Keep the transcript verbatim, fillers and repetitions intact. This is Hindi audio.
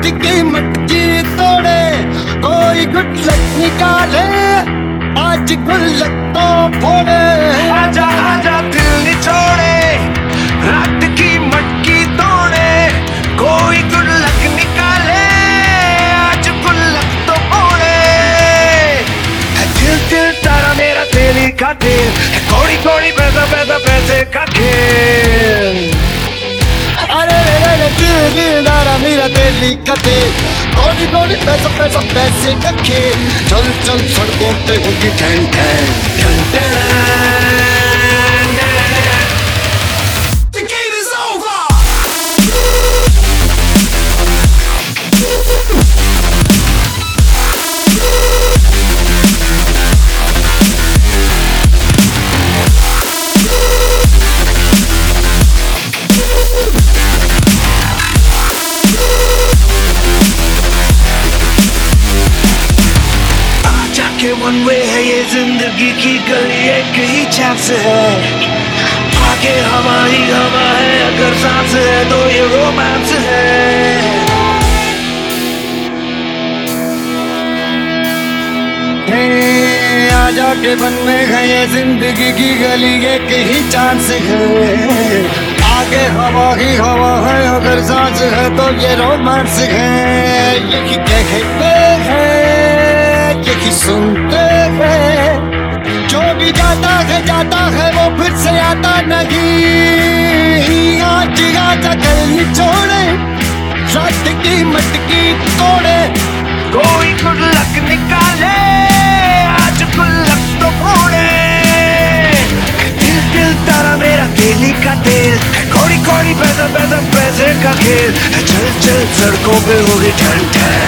रात की मटकी तोड़े, कोई गुल्लक निकाले, आज गुल्लक तो फोड़े। आजा आजा दिल निचोड़े, रात की मटकी तोड़े, कोई गुल्लक निकाले, आज गुल्लक तो फोड़े। है दिल दिल तारा मेरा तेली का दिल, है कौड़ी कौड़ी पैसा पैसा पैसे का खेल। अरे रे रे रे दिल दिल तारा मेरा तेली का दिल, कौड़ी कौड़ी पैसा पैसा पैसे का खेल। चल चल सड़कों पे होगी ठन ठन ठन ठन। वन वे है ये जिंदगी की गली, एक ही चांस है, आगे हवा ही हवा है, अगर सांस है तो ये रोमांस है। हे आजा के बन में है ये जिंदगी की गली, एक ही चांस है, आगे हवा ही हवा है, अगर सांस है तो ये रोमांस है। यही कहते हैं, यही सुनते हैं, जो भी जाता है जाता है वो फिर से आता नहीं। आज आजा कल निचोड़े, रात की मटकी तोड़े, कोई गुल्लक निकाले, आज गुल्लक तो फोड़े। दिल दिल तारा मेरा तेली का तेल, कौड़ी कौड़ी पैसा पैसा पैसे का खेल। चल चल सड़कों पे होगी ठन ठन।